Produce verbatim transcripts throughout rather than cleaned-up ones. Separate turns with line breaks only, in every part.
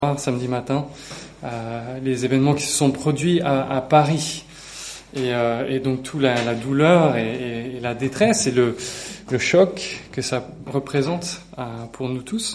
Samedi matin, euh, les événements qui se sont produits à, à Paris et, euh, et donc toute la, la douleur et, et, et la détresse et le, le choc que ça représente euh, pour nous tous.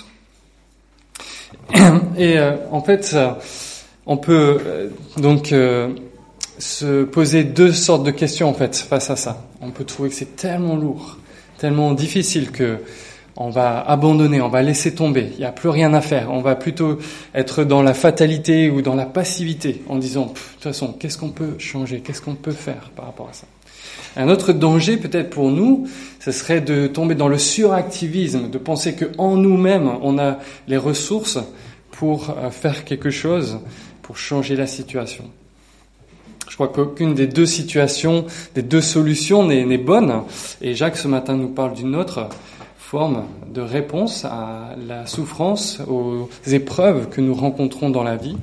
Et euh, en fait, on peut euh, donc euh, se poser deux sortes de questions en fait face à ça. On peut trouver que c'est tellement lourd, tellement difficile que on va abandonner, on va laisser tomber, il n'y a plus rien à faire. On va plutôt être dans la fatalité ou dans la passivité en disant, de toute façon, qu'est-ce qu'on peut changer, qu'est-ce qu'on peut faire par rapport à ça. Un autre danger peut-être pour nous, ce serait de tomber dans le suractivisme, de penser qu'en nous-mêmes, on a les ressources pour faire quelque chose, pour changer la situation. Je crois qu'aucune des deux situations, des deux solutions n'est, n'est bonne. Et Jacques, ce matin, nous parle d'une autre forme de réponse à la souffrance, aux épreuves que nous rencontrons dans la vie.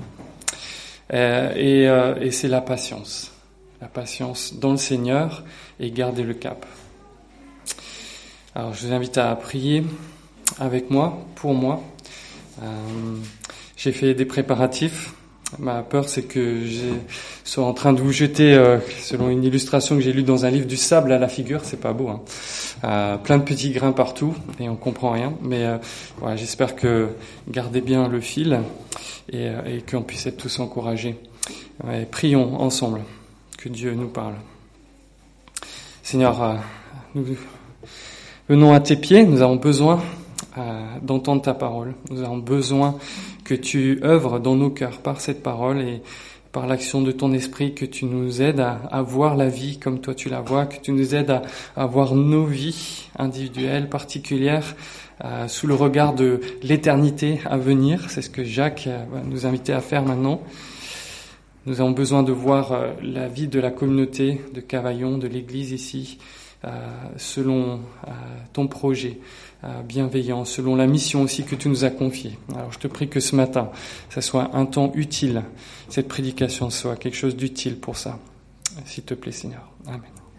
Euh, et, euh, et c'est la patience. La patience dans le Seigneur et garder le cap. Alors, je vous invite à prier avec moi, pour moi. Euh, j'ai fait des préparatifs. Ma peur, c'est que je sois en train de vous jeter, euh, selon une illustration que j'ai lue dans un livre, du sable à la figure. C'est pas beau, hein. Euh, plein de petits grains partout et on comprend rien. Mais euh, voilà, j'espère que gardez bien le fil et, et qu'on puisse être tous encouragés. Ouais, prions ensemble, que Dieu nous parle. Seigneur, euh, nous venons à tes pieds. Nous avons besoin euh, d'entendre ta parole. Nous avons besoin que tu œuvres dans nos cœurs par cette parole et par l'action de ton esprit, que tu nous aides à, à voir la vie comme toi tu la vois, que tu nous aides à, à voir nos vies individuelles, particulières, euh, sous le regard de l'éternité à venir. C'est ce que Jacques va nous inviter à faire maintenant. Nous avons besoin de voir euh, la vie de la communauté de Cavaillon, de l'Église ici, euh, selon euh, ton projet bienveillant, selon la mission aussi que tu nous as confiée. Alors je te prie que ce matin, ça soit un temps utile, cette prédication soit quelque chose d'utile pour ça. S'il te plaît, Seigneur. Amen.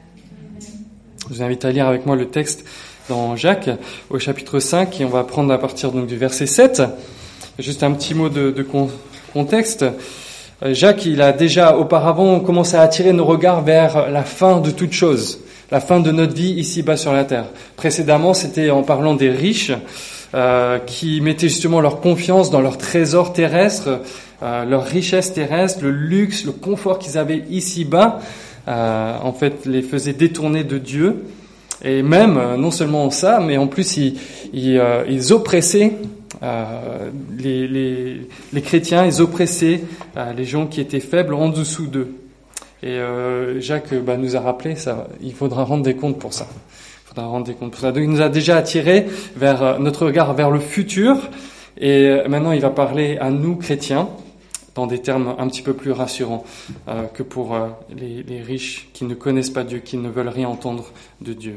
Je vous invite à lire avec moi le texte dans Jacques, au chapitre cinq, et on va prendre à partir donc du verset sept. Juste un petit mot de, de con, contexte. Jacques, il a déjà auparavant commencé à attirer nos regards vers la fin de toute chose. La fin de notre vie ici-bas sur la terre. Précédemment, c'était en parlant des riches euh, qui mettaient justement leur confiance dans leurs trésors terrestres, euh, leur richesse terrestre, le luxe, le confort qu'ils avaient ici-bas, euh, en fait, les faisait détourner de Dieu. Et même, non seulement ça, mais en plus, ils, ils, euh, ils oppressaient euh, les, les, les chrétiens, ils oppressaient euh, les gens qui étaient faibles en dessous d'eux. Et euh, Jacques bah, nous a rappelé ça. Il faudra rendre des comptes pour ça. Il faudra rendre des comptes pour ça. Donc il nous a déjà attiré vers euh, notre regard vers le futur. Et euh, maintenant, il va parler à nous chrétiens dans des termes un petit peu plus rassurants euh, que pour euh, les, les riches qui ne connaissent pas Dieu, qui ne veulent rien entendre de Dieu.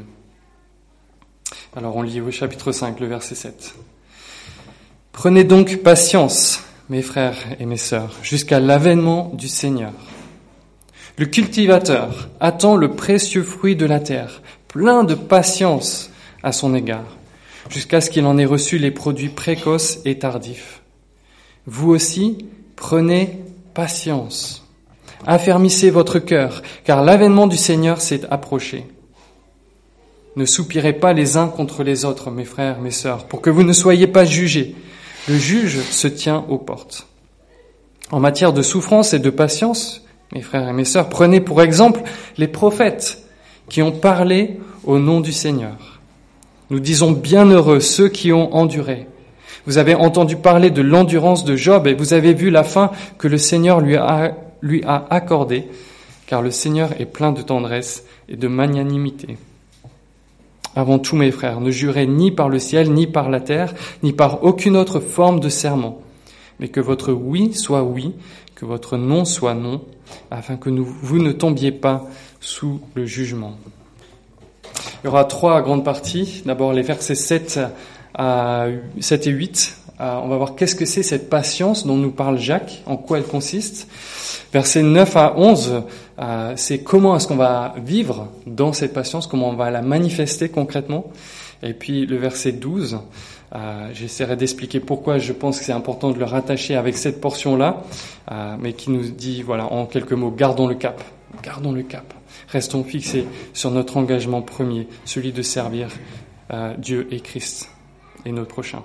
Alors on lit au chapitre cinq, le verset sept. Prenez donc patience, mes frères et mes sœurs, jusqu'à l'avènement du Seigneur. Le cultivateur attend le précieux fruit de la terre, plein de patience à son égard, jusqu'à ce qu'il en ait reçu les produits précoces et tardifs. Vous aussi, prenez patience. Affermissez votre cœur, car l'avènement du Seigneur s'est approché. Ne soupirez pas les uns contre les autres, mes frères, mes sœurs, pour que vous ne soyez pas jugés. Le juge se tient aux portes. En matière de souffrance et de patience, mes frères et mes sœurs, prenez pour exemple les prophètes qui ont parlé au nom du Seigneur. Nous disons bienheureux ceux qui ont enduré. Vous avez entendu parler de l'endurance de Job et vous avez vu la fin que le Seigneur lui a, lui a accordée, car le Seigneur est plein de tendresse et de magnanimité. Avant tout, mes frères, ne jurez ni par le ciel, ni par la terre, ni par aucune autre forme de serment, mais que votre oui soit oui, que votre non soit non, afin que nous, vous ne tombiez pas sous le jugement. Il y aura trois grandes parties. D'abord, les versets sept à sept et huit. On va voir qu'est-ce que c'est cette patience dont nous parle Jacques, en quoi elle consiste. Versets neuf à onze, c'est comment est-ce qu'on va vivre dans cette patience, comment on va la manifester concrètement. Et puis le verset douze, Euh, j'essaierai d'expliquer pourquoi je pense que c'est important de le rattacher avec cette portion-là, euh, mais qui nous dit, voilà, en quelques mots, gardons le cap, gardons le cap. Restons fixés sur notre engagement premier, celui de servir euh, Dieu et Christ et notre prochain.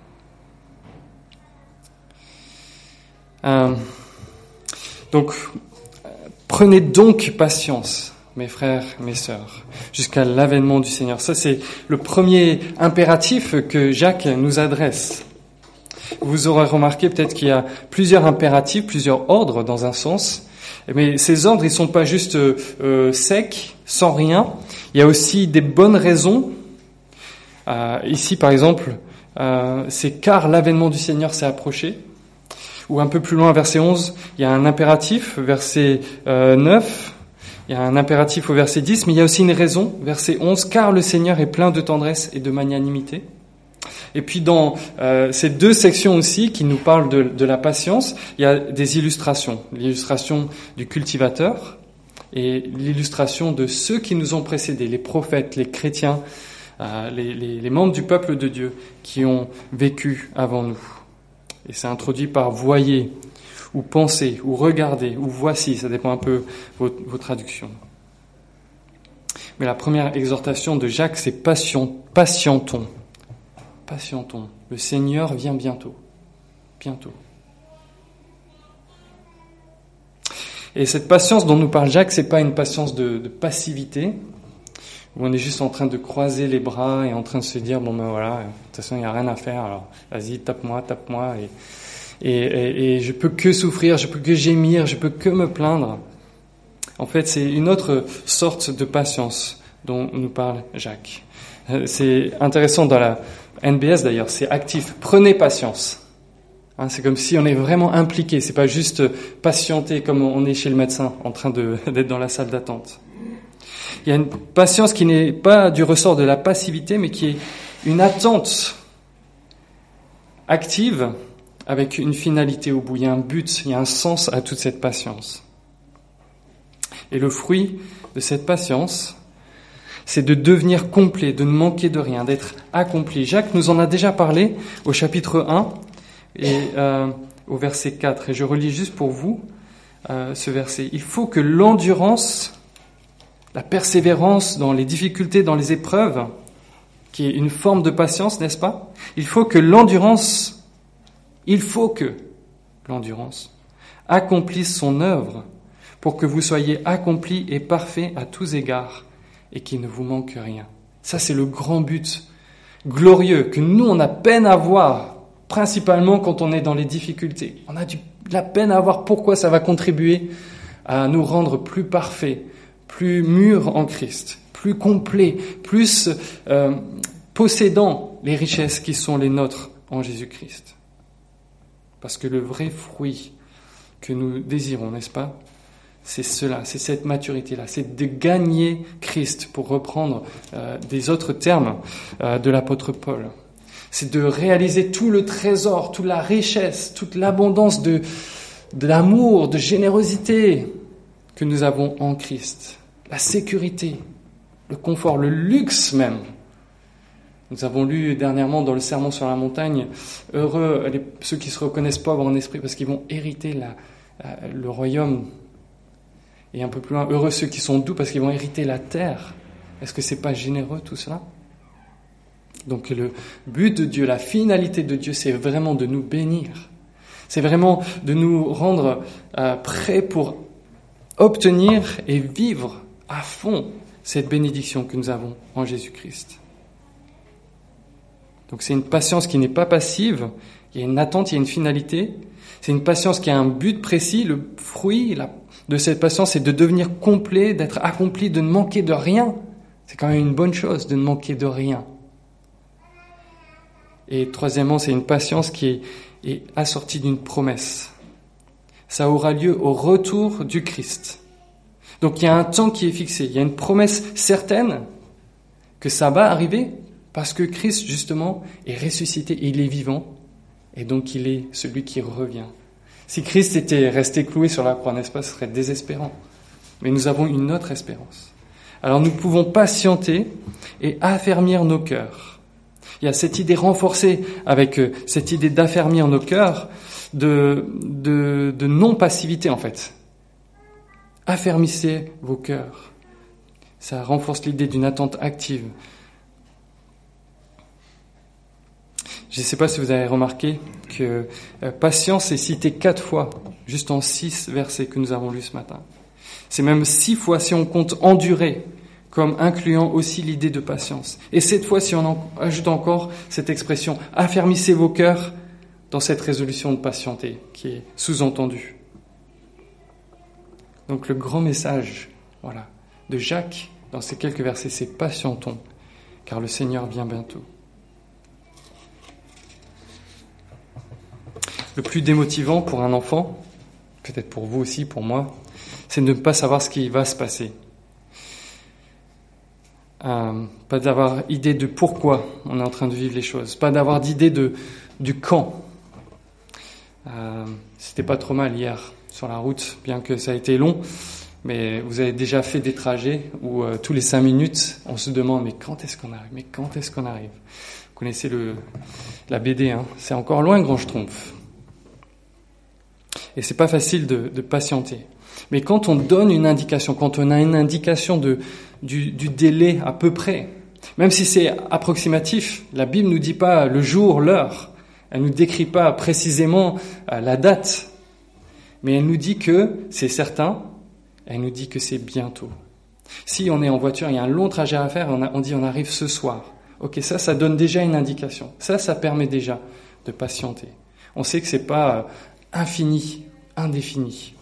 Euh, donc, prenez donc patience, mes frères, mes sœurs, jusqu'à l'avènement du Seigneur. Ça, c'est le premier impératif que Jacques nous adresse. Vous aurez remarqué peut-être qu'il y a plusieurs impératifs, plusieurs ordres dans un sens. Mais ces ordres, ils sont pas juste euh, secs, sans rien. Il y a aussi des bonnes raisons. Euh, ici, par exemple, euh, c'est car l'avènement du Seigneur s'est approché. Ou un peu plus loin, verset onze, il y a un impératif, verset euh, neuf. Il y a un impératif au verset dix, mais il y a aussi une raison, verset onze, car le Seigneur est plein de tendresse et de magnanimité. Et puis dans euh, ces deux sections aussi qui nous parlent de, de la patience, il y a des illustrations. L'illustration du cultivateur et l'illustration de ceux qui nous ont précédés, les prophètes, les chrétiens, euh, les, les, les membres du peuple de Dieu qui ont vécu avant nous. Et c'est introduit par « voyez » ou « pensez » ou « regardez » ou « voici », ça dépend un peu vos, vos traductions. Mais la première exhortation de Jacques, c'est patient, « patientons ». Patientons. Le Seigneur vient bientôt. Bientôt. Et cette patience dont nous parle Jacques, c'est pas une patience de, de passivité, où on est juste en train de croiser les bras et en train de se dire, bon ben voilà, de toute façon il n'y a rien à faire, alors vas-y, tape-moi, tape-moi, et, et, et, et je peux que souffrir, je peux que gémir, je peux que me plaindre. En fait, c'est une autre sorte de patience dont nous parle Jacques. C'est intéressant dans la N B S d'ailleurs, c'est actif. Prenez patience. Hein, c'est comme si on est vraiment impliqué. C'est pas juste patienter comme on est chez le médecin, en train de, d'être dans la salle d'attente. Il y a une patience qui n'est pas du ressort de la passivité, mais qui est une attente active avec une finalité au bout. Il y a un but, il y a un sens à toute cette patience. Et le fruit de cette patience, c'est de devenir complet, de ne manquer de rien, d'être accompli. Jacques nous en a déjà parlé au chapitre un et euh, au verset quatre. Et je relis juste pour vous euh, ce verset. Il faut que l'endurance, la persévérance dans les difficultés, dans les épreuves, qui est une forme de patience, n'est-ce pas? Il faut que l'endurance, il faut que l'endurance accomplisse son œuvre pour que vous soyez accomplis et parfaits à tous égards, et qu'il ne vous manque rien. Ça, c'est le grand but glorieux que nous, on a peine à voir, principalement quand on est dans les difficultés. On a du, de la peine à voir pourquoi ça va contribuer à nous rendre plus parfaits, plus mûrs en Christ, plus complets, plus euh, possédant les richesses qui sont les nôtres en Jésus-Christ. Parce que le vrai fruit que nous désirons, n'est-ce pas ? C'est cela, c'est cette maturité-là, c'est de gagner Christ, pour reprendre euh, des autres termes euh, de l'apôtre Paul. C'est de réaliser tout le trésor, toute la richesse, toute l'abondance de, de l'amour, de générosité que nous avons en Christ. La sécurité, le confort, le luxe même. Nous avons lu dernièrement dans le Sermon sur la montagne, heureux les, ceux qui se reconnaissent pauvres en esprit parce qu'ils vont hériter la, la, le royaume. Et un peu plus loin, heureux ceux qui sont doux parce qu'ils vont hériter la terre. Est-ce que c'est pas généreux tout cela? Donc le but de Dieu, la finalité de Dieu, c'est vraiment de nous bénir. C'est vraiment de nous rendre euh, prêts pour obtenir et vivre à fond cette bénédiction que nous avons en Jésus-Christ. Donc c'est une patience qui n'est pas passive, il y a une attente, il y a une finalité. C'est une patience qui a un but précis, le fruit la, de cette patience, c'est de devenir complet, d'être accompli, de ne manquer de rien. C'est quand même une bonne chose de ne manquer de rien. Et troisièmement, c'est une patience qui est, est assortie d'une promesse. Ça aura lieu au retour du Christ. Donc il y a un temps qui est fixé, il y a une promesse certaine que ça va arriver parce que Christ, justement, est ressuscité et il est vivant. Et donc il est celui qui revient. Si Christ était resté cloué sur la croix, n'est-ce pas, ce serait désespérant. Mais nous avons une autre espérance. Alors nous pouvons patienter et affermir nos cœurs. Il y a cette idée renforcée avec euh, cette idée d'affermir nos cœurs, de, de, de non-passivité en fait. Affermissez vos cœurs. Ça renforce l'idée d'une attente active. Je ne sais pas si vous avez remarqué que euh, patience est citée quatre fois, juste en six versets que nous avons lus ce matin. C'est même six fois si on compte endurer, comme incluant aussi l'idée de patience. Et cette fois, si on en ajoute encore cette expression, affermissez vos cœurs dans cette résolution de patienter, qui est sous-entendue. Donc le grand message, voilà, de Jacques, dans ces quelques versets, c'est patientons, car le Seigneur vient bientôt. Le plus démotivant pour un enfant, peut-être pour vous aussi, pour moi, c'est de ne pas savoir ce qui va se passer. Euh, pas d'avoir idée de pourquoi on est en train de vivre les choses, pas d'avoir d'idée de, du quand. Euh, c'était pas trop mal hier sur la route, bien que ça a été long, mais vous avez déjà fait des trajets où euh, tous les cinq minutes, on se demande mais quand est-ce qu'on arrive, mais quand est-ce qu'on arrive. Vous connaissez le, la B D, hein, c'est encore loin Grand Schtroumpf. Et c'est pas facile de, de patienter. Mais quand on donne une indication, quand on a une indication de, du, du délai à peu près, même si c'est approximatif, la Bible nous dit pas le jour, l'heure, elle nous décrit pas précisément la date, mais elle nous dit que c'est certain, elle nous dit que c'est bientôt. Si on est en voiture, il y a un long trajet à faire, on, a, on dit on arrive ce soir. Ok, ça, ça donne déjà une indication. Ça, ça permet déjà de patienter. On sait que c'est pas infini, indéfini.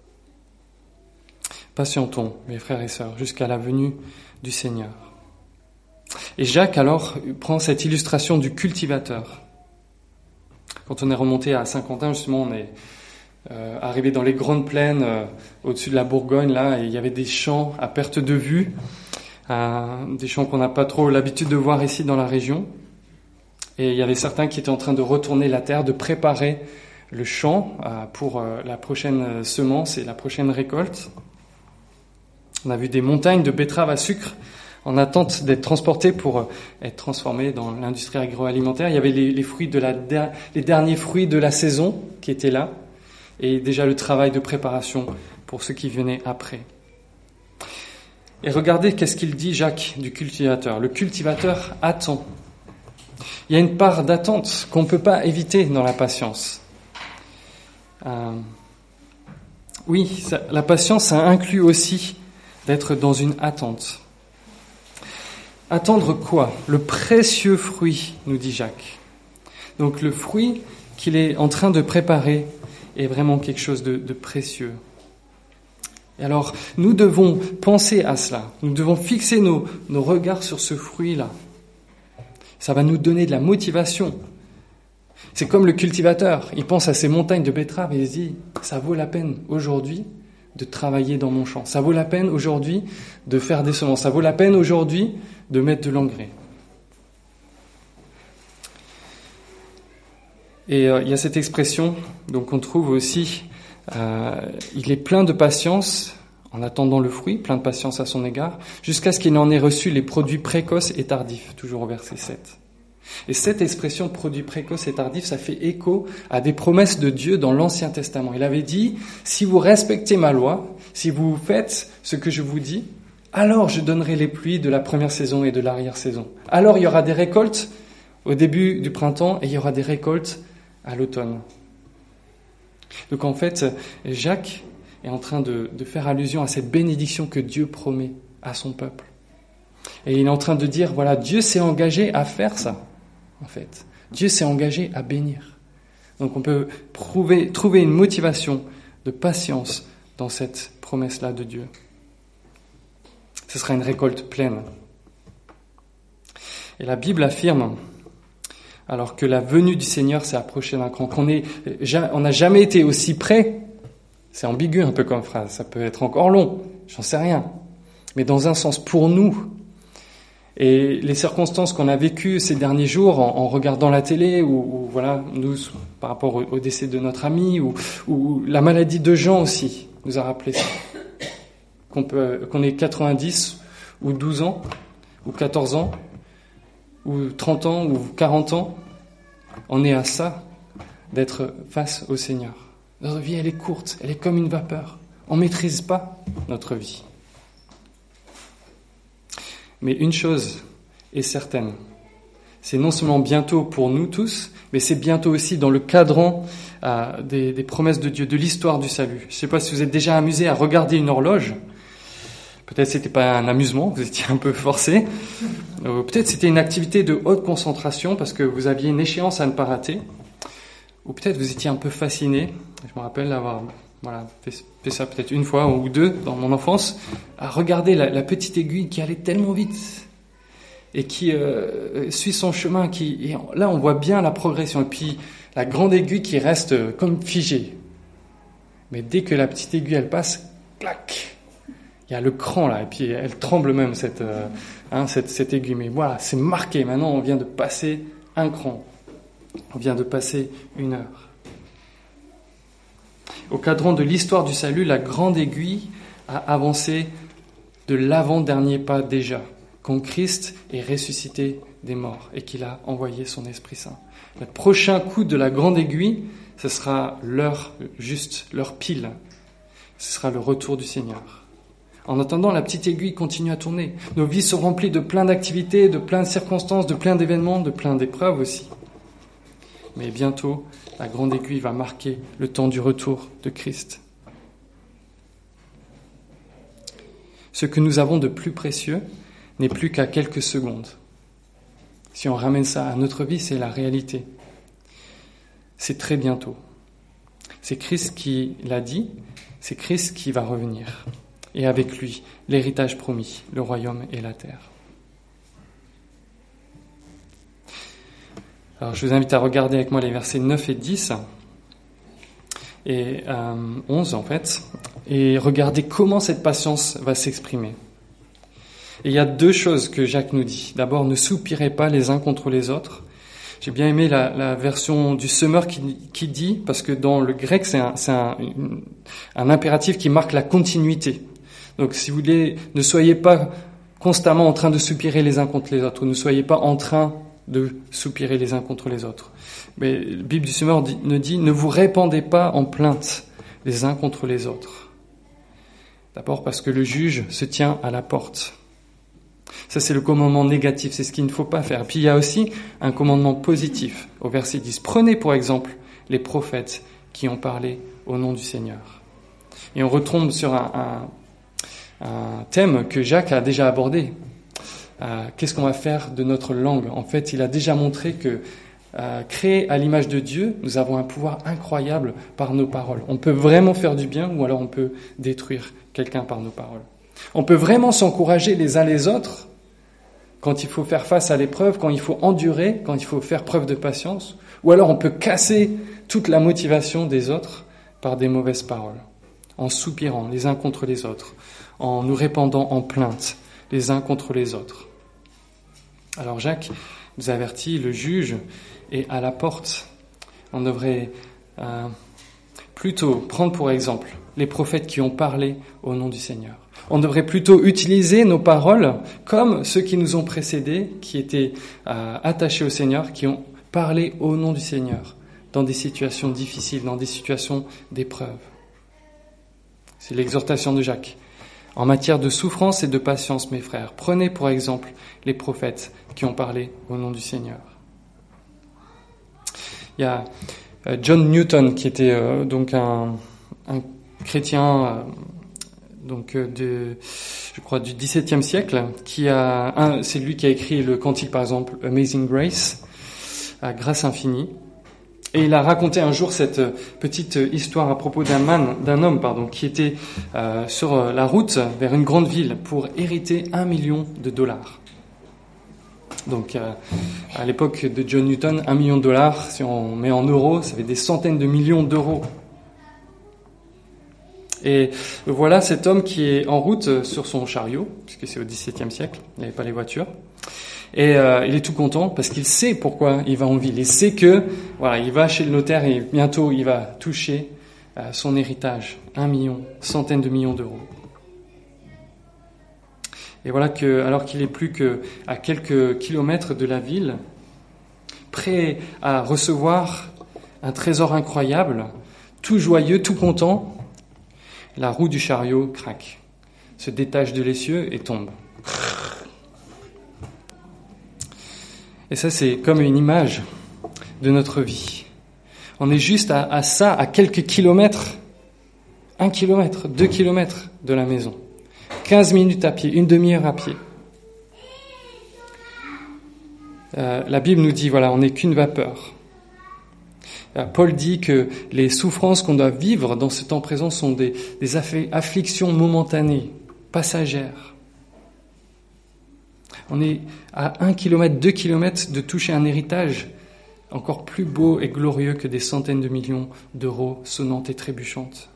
Patientons, mes frères et sœurs, jusqu'à la venue du Seigneur. Et Jacques, alors, prend cette illustration du cultivateur. Quand on est remonté à Saint-Quentin, justement, on est euh, arrivé dans les grandes plaines, euh, au-dessus de la Bourgogne, là, et il y avait des champs à perte de vue, euh, des champs qu'on n'a pas trop l'habitude de voir ici dans la région. Et il y avait certains qui étaient en train de retourner la terre, de préparer le champ euh, pour euh, la prochaine semence et la prochaine récolte. On a vu des montagnes de betteraves à sucre en attente d'être transportées pour être transformées dans l'industrie agroalimentaire. Il y avait les, les fruits de la les derniers fruits de la saison qui étaient là, et déjà le travail de préparation pour ceux qui venaient après. Et regardez qu'est-ce qu'il dit Jacques du cultivateur. Le cultivateur attend. Il y a une part d'attente qu'on ne peut pas éviter dans la patience. Euh, oui, ça, la patience, ça inclut aussi d'être dans une attente. Attendre quoi ? Le précieux fruit, nous dit Jacques. Donc le fruit qu'il est en train de préparer est vraiment quelque chose de, de précieux. Et alors, nous devons penser à cela. Nous devons fixer nos, nos regards sur ce fruit-là. Ça va nous donner de la motivation. C'est comme le cultivateur. Il pense à ces montagnes de betteraves et il se dit, ça vaut la peine aujourd'hui de travailler dans mon champ. Ça vaut la peine aujourd'hui de faire des semences. Ça vaut la peine aujourd'hui de mettre de l'engrais. Et euh, il y a cette expression donc on trouve aussi, euh, il est plein de patience en attendant le fruit, plein de patience à son égard, jusqu'à ce qu'il en ait reçu les produits précoces et tardifs, toujours au verset sept. Et cette expression produits précoces et tardifs, ça fait écho à des promesses de Dieu dans l'Ancien Testament. Il avait dit, si vous respectez ma loi, si vous faites ce que je vous dis, alors je donnerai les pluies de la première saison et de l'arrière-saison. Alors il y aura des récoltes au début du printemps et il y aura des récoltes à l'automne. Donc en fait, Jacques est en train de, de faire allusion à cette bénédiction que Dieu promet à son peuple. Et il est en train de dire, voilà, Dieu s'est engagé à faire ça, en fait. Dieu s'est engagé à bénir. Donc on peut prouver, trouver une motivation de patience dans cette promesse-là de Dieu. Ce sera une récolte pleine. Et la Bible affirme, alors que la venue du Seigneur s'est approchée d'un cran, qu'on est, on n'a jamais été aussi près. C'est ambigu un peu comme phrase, ça peut être encore long, j'en sais rien. Mais dans un sens, pour nous, et les circonstances qu'on a vécues ces derniers jours en, en regardant la télé, ou, ou voilà, nous, par rapport au, au décès de notre ami, ou, ou la maladie de Jean aussi, nous a rappelé ça. Qu'on peut, qu'on ait quatre-vingt-dix, ou douze ans, ou quatorze ans, ou trente ans, ou quarante ans, on est à ça, d'être face au Seigneur. Notre vie, elle est courte, elle est comme une vapeur. On ne maîtrise pas notre vie. Mais une chose est certaine, c'est non seulement bientôt pour nous tous, mais c'est bientôt aussi dans le cadran euh, des, des promesses de Dieu, de l'histoire du salut. Je ne sais pas si vous êtes déjà amusé à regarder une horloge. Peut-être c'était pas un amusement, vous étiez un peu forcé. Euh, peut-être c'était une activité de haute concentration parce que vous aviez une échéance à ne pas rater. Ou peut-être vous étiez un peu fasciné. Je me rappelle avoir voilà, fait, fait ça peut-être une fois ou deux dans mon enfance, à regarder la, la petite aiguille qui allait tellement vite et qui euh, suit son chemin. Qui, et là, on voit bien la progression. Et puis, la grande aiguille qui reste comme figée. Mais dès que la petite aiguille, elle passe, clac, il y a le cran là. Et puis, elle tremble même, cette, euh, hein, cette, cette aiguille. Mais voilà, c'est marqué. Maintenant, on vient de passer un cran. On vient de passer une heure. Au cadran de l'histoire du salut, la grande aiguille a avancé de l'avant-dernier pas déjà, quand Christ est ressuscité des morts et qu'il a envoyé son Esprit Saint. Le prochain coup de la grande aiguille, ce sera l'heure juste, l'heure pile. Ce sera le retour du Seigneur. En attendant, la petite aiguille continue à tourner. Nos vies sont remplies de plein d'activités, de plein de circonstances, de plein d'événements, de plein d'épreuves aussi. Mais bientôt, la grande aiguille va marquer le temps du retour de Christ. Ce que nous avons de plus précieux n'est plus qu'à quelques secondes. Si on ramène ça à notre vie, c'est la réalité. C'est très bientôt. C'est Christ qui l'a dit, c'est Christ qui va revenir. Et avec lui, l'héritage promis, le royaume et la terre. Alors, je vous invite à regarder avec moi les versets neuf et dix, et euh, onze en fait, et regarder comment cette patience va s'exprimer. Et il y a deux choses que Jacques nous dit. D'abord, ne soupirez pas les uns contre les autres. J'ai bien aimé la, la version du Semeur qui, qui dit, parce que dans le grec, c'est, un, c'est un, une, un impératif qui marque la continuité. Donc, si vous voulez, ne soyez pas constamment en train de soupirer les uns contre les autres, ou ne soyez pas en train de soupirer les uns contre les autres. Mais la Bible du Semeur dit, ne dit « Ne vous répandez pas en plainte les uns contre les autres ». D'abord parce que le juge se tient à la porte. Ça, c'est le commandement négatif, c'est ce qu'il ne faut pas faire. Puis il y a aussi un commandement positif au verset dix. Prenez pour exemple les prophètes qui ont parlé au nom du Seigneur. Et on retombe sur un, un, un thème que Jacques a déjà abordé. Euh, qu'est-ce qu'on va faire de notre langue ? En fait, il a déjà montré que euh, créé à l'image de Dieu, nous avons un pouvoir incroyable par nos paroles. On peut vraiment faire du bien ou alors on peut détruire quelqu'un par nos paroles. On peut vraiment s'encourager les uns les autres quand il faut faire face à l'épreuve, quand il faut endurer, quand il faut faire preuve de patience, ou alors on peut casser toute la motivation des autres par des mauvaises paroles, en soupirant les uns contre les autres, en nous répandant en plainte les uns contre les autres. Alors Jacques nous avertit, le juge est à la porte. On devrait euh, plutôt prendre pour exemple les prophètes qui ont parlé au nom du Seigneur. On devrait plutôt utiliser nos paroles comme ceux qui nous ont précédés, qui étaient euh, attachés au Seigneur, qui ont parlé au nom du Seigneur, dans des situations difficiles, dans des situations d'épreuve. C'est l'exhortation de Jacques. En matière de souffrance et de patience, mes frères, prenez pour exemple les prophètes qui ont parlé au nom du Seigneur. Il y a John Newton, qui était euh, donc un, un chrétien euh, donc euh, de, je crois, du dix-septième siècle, qui a, un, c'est lui qui a écrit le cantique par exemple Amazing Grace, à Grâce infinie. Et il a raconté un jour cette petite histoire à propos d'un man, d'un homme, pardon, qui était euh, sur la route vers une grande ville pour hériter un million de dollars. Donc, euh, à l'époque de John Newton, un million de dollars, si on met en euros, ça fait des centaines de millions d'euros. Et voilà cet homme qui est en route sur son chariot, puisque c'est au dix-septième siècle, il n'avait pas les voitures. Et euh, il est tout content parce qu'il sait pourquoi il va en ville. Il sait que voilà, il va chez le notaire et bientôt il va toucher euh, son héritage, un million, centaines de millions d'euros. Et voilà que, alors qu'il est plus qu'à quelques kilomètres de la ville, prêt à recevoir un trésor incroyable, tout joyeux, tout content, la roue du chariot craque, se détache de l'essieu et tombe. Et ça, c'est comme une image de notre vie. On est juste à, à ça, à quelques kilomètres, un kilomètre, deux kilomètres de la maison. quinze minutes à pied, une demi-heure à pied. Euh, la Bible nous dit, voilà, on n'est qu'une vapeur. Euh, Paul dit que les souffrances qu'on doit vivre dans ce temps présent sont des, des afflictions momentanées, passagères. On est à un kilomètre, deux kilomètres de toucher un héritage encore plus beau et glorieux que des centaines de millions d'euros sonnantes et trébuchantes.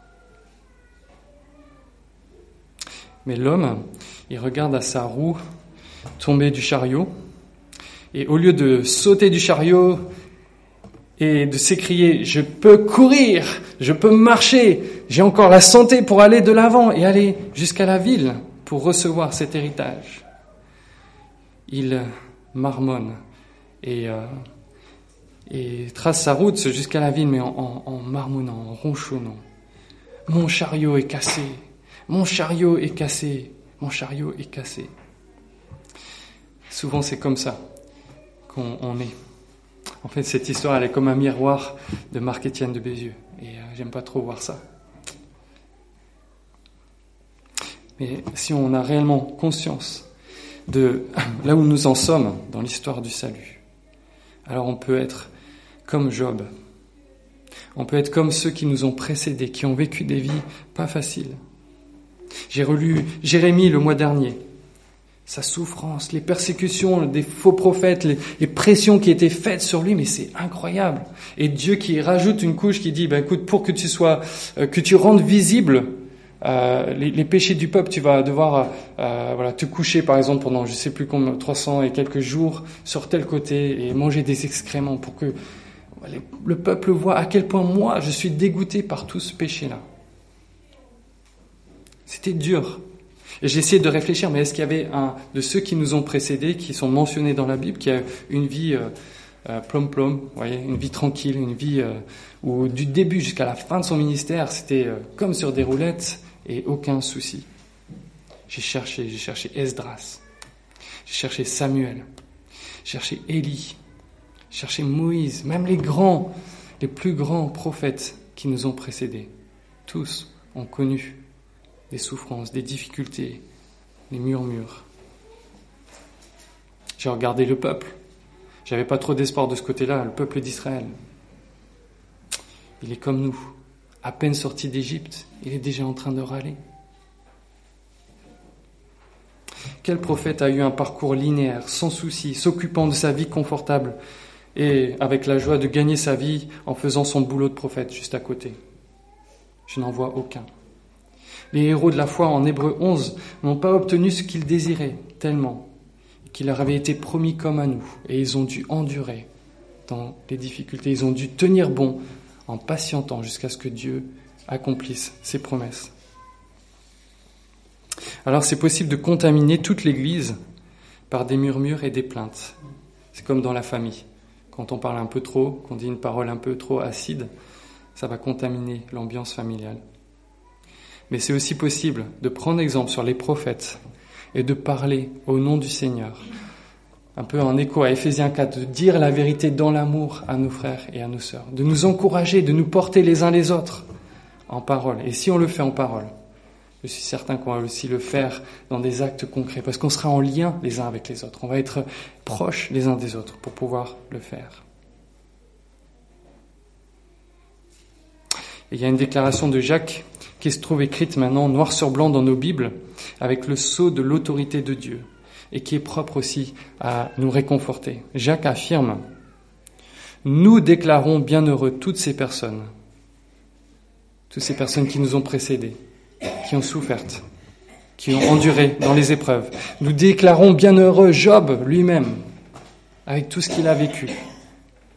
Mais l'homme, il regarde à sa roue tomber du chariot, et au lieu de sauter du chariot et de s'écrier « Je peux courir, je peux marcher, j'ai encore la santé pour aller de l'avant et aller jusqu'à la ville pour recevoir cet héritage », il marmonne et, euh, et trace sa route jusqu'à la ville, mais en, en, en marmonnant, en ronchonnant. « Mon chariot est cassé, mon chariot est cassé, mon chariot est cassé. » Souvent, c'est comme ça qu'on on est. En fait, cette histoire, elle est comme un miroir de Marc-Étienne de Bézieux. Et euh, j'aime pas trop voir ça. Mais si on a réellement conscience de là où nous en sommes dans l'histoire du salut, alors on peut être comme Job. On peut être comme ceux qui nous ont précédés, qui ont vécu des vies pas faciles. J'ai relu Jérémie le mois dernier. Sa souffrance, les persécutions des faux prophètes, les, les pressions qui étaient faites sur lui, mais c'est incroyable. Et Dieu qui rajoute une couche qui dit, bah écoute, pour que tu sois, euh, que tu rendes visible euh, les, les péchés du peuple, tu vas devoir euh, voilà te coucher par exemple pendant je sais plus combien, trois cents et quelques jours sur tel côté et manger des excréments pour que les, le peuple voit à quel point moi je suis dégoûté par tout ce péché-là. C'était dur. Et j'ai essayé de réfléchir, mais est-ce qu'il y avait un de ceux qui nous ont précédés, qui sont mentionnés dans la Bible, qui a une vie euh, euh, plom-plom, vous voyez, une vie tranquille, une vie euh, où du début jusqu'à la fin de son ministère, c'était euh, comme sur des roulettes et aucun souci. J'ai cherché, j'ai cherché Esdras, j'ai cherché Samuel, j'ai cherché Élie, j'ai cherché Moïse, même les grands, les plus grands prophètes qui nous ont précédés. Tous ont connu des souffrances, des difficultés, des murmures. J'ai regardé le peuple. J'avais pas trop d'espoir de ce côté-là, le peuple d'Israël. Il est comme nous, à peine sorti d'Égypte, il est déjà en train de râler. Quel prophète a eu un parcours linéaire, sans souci, s'occupant de sa vie confortable et avec la joie de gagner sa vie en faisant son boulot de prophète juste à côté? Je n'en vois aucun. Les héros de la foi en Hébreux onze n'ont pas obtenu ce qu'ils désiraient tellement qu'il leur avait été promis comme à nous. Et ils ont dû endurer dans les difficultés. Ils ont dû tenir bon en patientant jusqu'à ce que Dieu accomplisse ses promesses. Alors c'est possible de contaminer toute l'Église par des murmures et des plaintes. C'est comme dans la famille. Quand on parle un peu trop, qu'on dit une parole un peu trop acide, ça va contaminer l'ambiance familiale. Mais c'est aussi possible de prendre exemple sur les prophètes et de parler au nom du Seigneur. Un peu en écho à Éphésiens quatre, de dire la vérité dans l'amour à nos frères et à nos sœurs, de nous encourager, de nous porter les uns les autres en parole. Et si on le fait en parole, je suis certain qu'on va aussi le faire dans des actes concrets, parce qu'on sera en lien les uns avec les autres. On va être proches les uns des autres pour pouvoir le faire. Et il y a une déclaration de Jacques qui se trouve écrite maintenant noir sur blanc dans nos Bibles, avec le sceau de l'autorité de Dieu, et qui est propre aussi à nous réconforter. Jacques affirme « Nous déclarons bienheureux toutes ces personnes, toutes ces personnes qui nous ont précédés, qui ont souffert, qui ont enduré dans les épreuves. Nous déclarons bienheureux Job lui-même, avec tout ce qu'il a vécu. »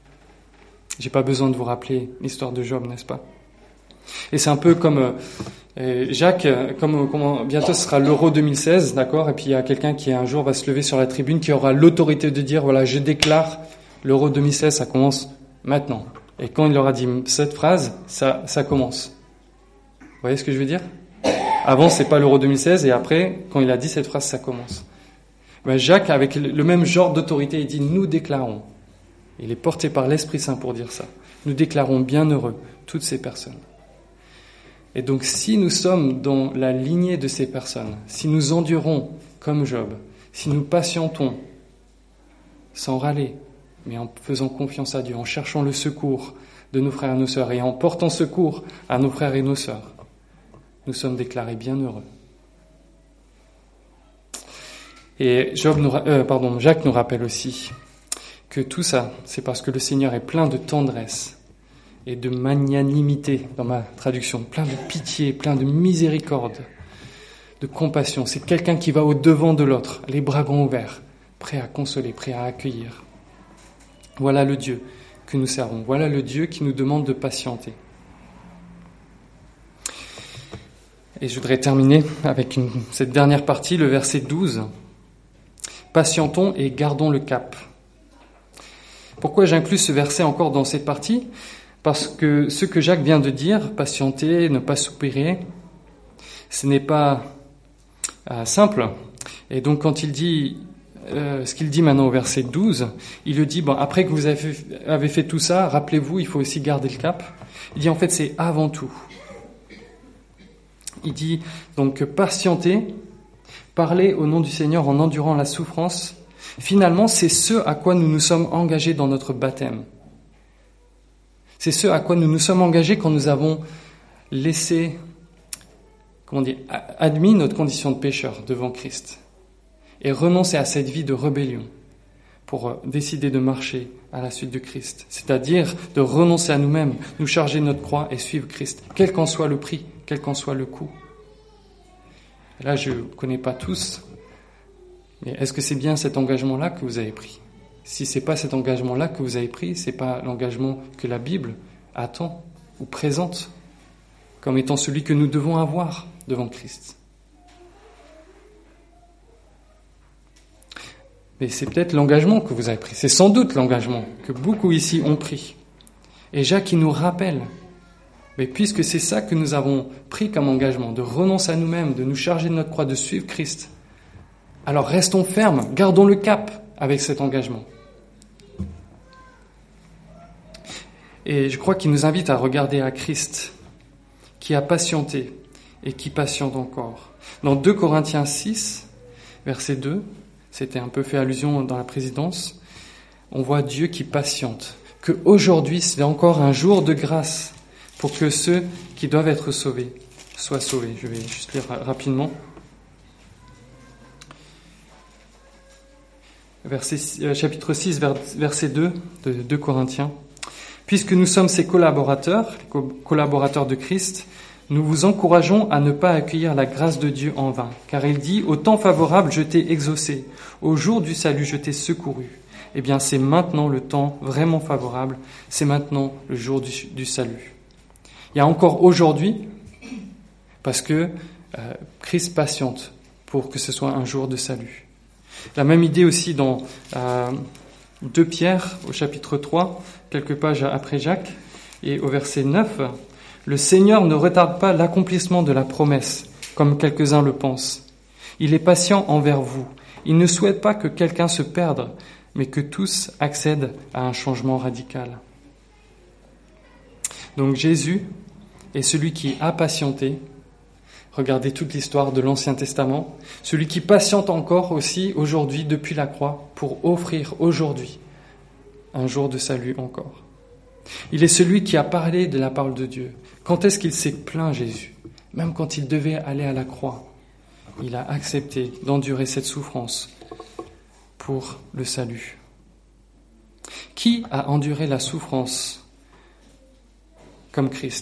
J'ai pas besoin de vous rappeler l'histoire de Job, n'est-ce pas? Et c'est un peu comme, Et Jacques, comme, comme bientôt ce sera l'Euro deux mille seize, d'accord, et puis il y a quelqu'un qui un jour va se lever sur la tribune qui aura l'autorité de dire, voilà, je déclare l'Euro deux mille seize, ça commence maintenant. Et quand il aura dit cette phrase, ça, ça commence. Vous voyez ce que je veux dire? Avant, c'est pas l'Euro deux mille seize, et après, quand il a dit cette phrase, ça commence. Ben, Jacques, avec le même genre d'autorité, il dit, nous déclarons. Il est porté par l'Esprit Saint pour dire ça. Nous déclarons bienheureux toutes ces personnes. Et donc, si nous sommes dans la lignée de ces personnes, si nous endurons comme Job, si nous patientons sans râler, mais en faisant confiance à Dieu, en cherchant le secours de nos frères et nos sœurs et en portant secours à nos frères et nos sœurs, nous sommes déclarés bienheureux. Et Job nous, euh, pardon, Jacques nous rappelle aussi que tout ça, c'est parce que le Seigneur est plein de tendresse et de magnanimité, dans ma traduction, plein de pitié, plein de miséricorde, de compassion. C'est quelqu'un qui va au-devant de l'autre, les bras grands ouverts, prêt à consoler, prêt à accueillir. Voilà le Dieu que nous servons. Voilà le Dieu qui nous demande de patienter. Et je voudrais terminer avec une, cette dernière partie, le verset douze. Patientons et gardons le cap. Pourquoi j'inclus ce verset encore dans cette partie ? Parce que ce que Jacques vient de dire, patienter, ne pas soupirer, ce n'est pas euh, simple. Et donc quand il dit, euh, ce qu'il dit maintenant au verset douze, il le dit, bon, après que vous avez fait, avez fait tout ça, rappelez-vous, il faut aussi garder le cap. Il dit en fait c'est avant tout. Il dit donc patienter, parler au nom du Seigneur en endurant la souffrance. Finalement, c'est ce à quoi nous nous sommes engagés dans notre baptême. C'est ce à quoi nous nous sommes engagés quand nous avons laissé, comment dire, admis notre condition de pécheur devant Christ et renoncé à cette vie de rébellion pour décider de marcher à la suite de Christ. C'est-à-dire de renoncer à nous-mêmes, nous charger de notre croix et suivre Christ, quel qu'en soit le prix, quel qu'en soit le coût. Et là, je ne connais pas tous, mais est-ce que c'est bien cet engagement-là que vous avez pris ? Si c'est pas cet engagement-là que vous avez pris, c'est pas l'engagement que la Bible attend ou présente comme étant celui que nous devons avoir devant Christ. Mais c'est peut-être l'engagement que vous avez pris. C'est sans doute l'engagement que beaucoup ici ont pris. Et Jacques, il nous rappelle, mais puisque c'est ça que nous avons pris comme engagement, de renoncer à nous-mêmes, de nous charger de notre croix, de suivre Christ, alors restons fermes, gardons le cap avec cet engagement. Et je crois qu'il nous invite à regarder à Christ, qui a patienté et qui patiente encore. Dans deux Corinthiens six, verset deux, c'était un peu fait allusion dans la présidence, on voit Dieu qui patiente, que aujourd'hui c'est encore un jour de grâce pour que ceux qui doivent être sauvés soient sauvés. Je vais juste lire rapidement. Verset, chapitre six, verset deux de deux Corinthiens. Puisque nous sommes ses collaborateurs, les collaborateurs de Christ, nous vous encourageons à ne pas accueillir la grâce de Dieu en vain. Car il dit, au temps favorable, je t'ai exaucé. Au jour du salut, je t'ai secouru. Eh bien, c'est maintenant le temps vraiment favorable. C'est maintenant le jour du, du salut. Il y a encore aujourd'hui, parce que euh, Christ patiente pour que ce soit un jour de salut. La même idée aussi dans euh, deux Pierre, au chapitre trois, quelques pages après Jacques, et au verset neuf, « Le Seigneur ne retarde pas l'accomplissement de la promesse, comme quelques-uns le pensent. Il est patient envers vous. Il ne souhaite pas que quelqu'un se perde, mais que tous accèdent à un changement radical. » Donc Jésus est celui qui a patienté. Regardez toute l'histoire de l'Ancien Testament. Celui qui patiente encore aussi aujourd'hui depuis la croix pour offrir aujourd'hui un jour de salut encore. Il est celui qui a parlé de la parole de Dieu. Quand est-ce qu'il s'est plaint, Jésus ? Même quand il devait aller à la croix, il a accepté d'endurer cette souffrance pour le salut. Qui a enduré la souffrance comme Christ ?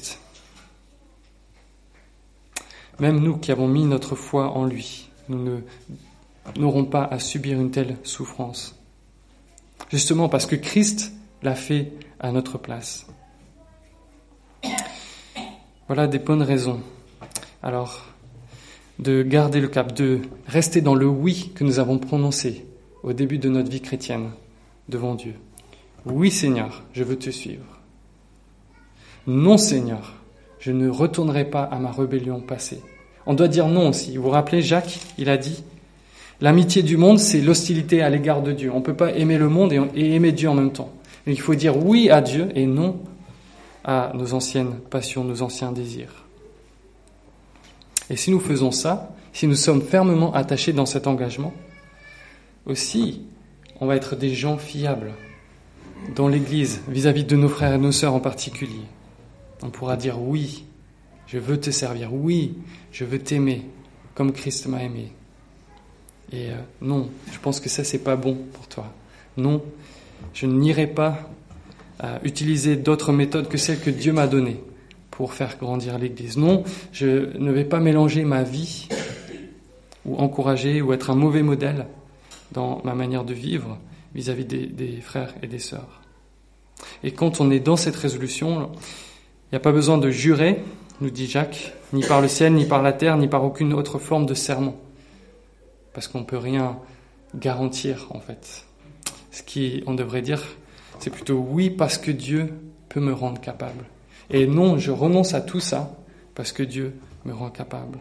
Même nous qui avons mis notre foi en lui, nous ne, n'aurons pas à subir une telle souffrance. Justement parce que Christ l'a fait à notre place. Voilà des bonnes raisons alors de garder le cap, de rester dans le oui que nous avons prononcé au début de notre vie chrétienne devant Dieu. Oui Seigneur, je veux te suivre. Non Seigneur, je ne retournerai pas à ma rébellion passée. On doit dire non aussi. Vous vous rappelez, Jacques, il a dit, l'amitié du monde, c'est l'hostilité à l'égard de Dieu. On ne peut pas aimer le monde et aimer Dieu en même temps. Il faut dire oui à Dieu et non à nos anciennes passions, nos anciens désirs. Et si nous faisons ça, si nous sommes fermement attachés dans cet engagement, aussi, on va être des gens fiables dans l'Église, vis-à-vis de nos frères et nos sœurs en particulier. On pourra dire oui, je veux te servir, oui, je veux t'aimer comme Christ m'a aimé. Et euh, non, je pense que ça, c'est pas bon pour toi. Non, je n'irai pas euh, utiliser d'autres méthodes que celles que Dieu m'a données pour faire grandir l'Église. Non, je ne vais pas mélanger ma vie ou encourager ou être un mauvais modèle dans ma manière de vivre vis-à-vis des, des frères et des sœurs. Et quand on est dans cette résolution, il n'y a pas besoin de jurer, nous dit Jacques, ni par le ciel, ni par la terre, ni par aucune autre forme de serment. Parce qu'on ne peut rien garantir, en fait. Ce qu'on devrait dire, c'est plutôt oui, parce que Dieu peut me rendre capable. Et non, je renonce à tout ça, parce que Dieu me rend capable.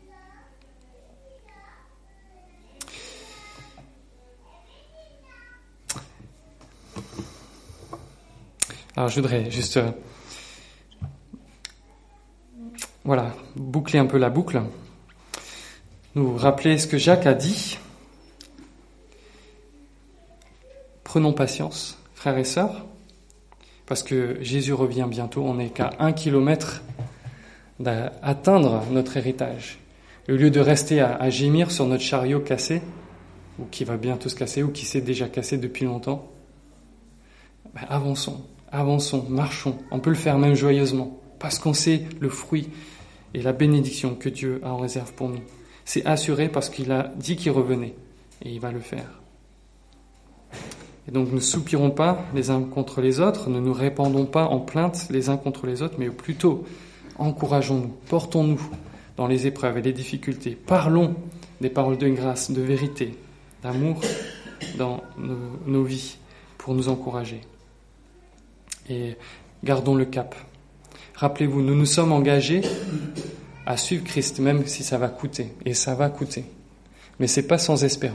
Alors, je voudrais juste... Euh, Voilà, boucler un peu la boucle, nous rappeler ce que Jacques a dit. Prenons patience, frères et sœurs, parce que Jésus revient bientôt, on n'est qu'à un kilomètre d'atteindre notre héritage. Au lieu de rester à, à gémir sur notre chariot cassé, ou qui va bientôt se casser, ou qui s'est déjà cassé depuis longtemps, ben avançons, avançons, marchons, on peut le faire même joyeusement, parce qu'on sait le fruit et la bénédiction que Dieu a en réserve pour nous. C'est assuré parce qu'il a dit qu'il revenait, et il va le faire. Et donc ne soupirons pas les uns contre les autres, ne nous répandons pas en plainte les uns contre les autres, mais plutôt encourageons-nous, portons-nous dans les épreuves et les difficultés. Parlons des paroles de grâce, de vérité, d'amour dans nos, nos vies pour nous encourager. Et gardons le cap. Rappelez-vous, nous nous sommes engagés à suivre Christ, même si ça va coûter. Et ça va coûter. Mais c'est pas sans espérance.